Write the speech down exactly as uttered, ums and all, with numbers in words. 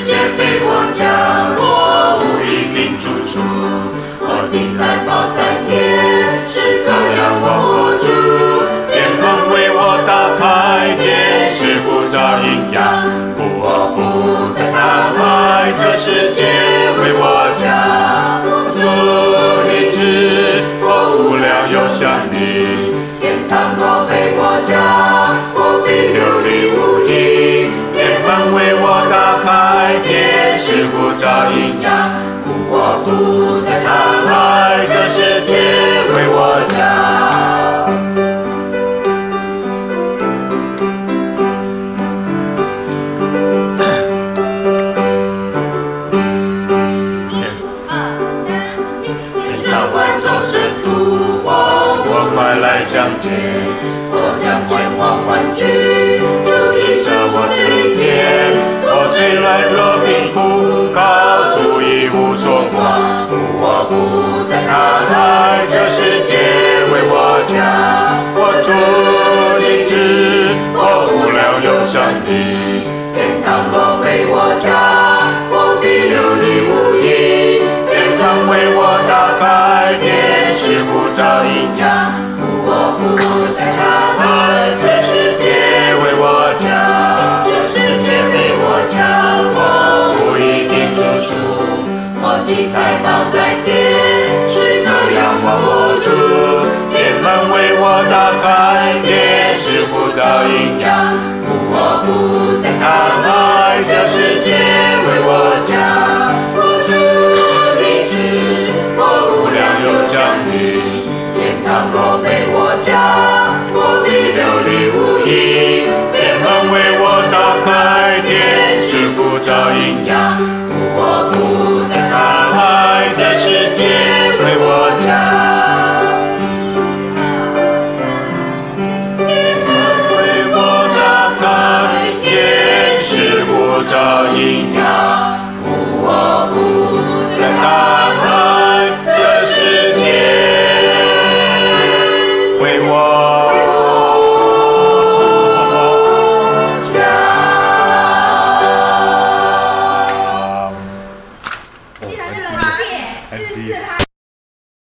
界非我家，我无一定住处。我积财宝在天，时刻仰望我主。天门为我打开，天使呼召阴阳，故我不再贪爱这世界为我家。主你知我无聊又想你，天堂若非我家，我必流离无依。天门为我打开，天使呼召阴阳，故我不再贪爱这世界为我家。快来相见，我将前往欢聚，主已舍我罪愆。我虽软弱贫苦，靠主已无所挂，故我不再贪爱这世界为我家。我主你知我无聊又想你，天堂若非我家，我必流离无依。天门为我打开，天使呼召阴阳，我不再贪爱这世界为我家。这世界非我家，我无一定住处。我积财宝在天，时刻仰望我主。天门为我打开，天使呼召阴阳，故我不再贪爱这世界为我家。我主你知我无聊又想你，天堂若非我家，我必流离无依。天门为我打开，天使呼召阴阳，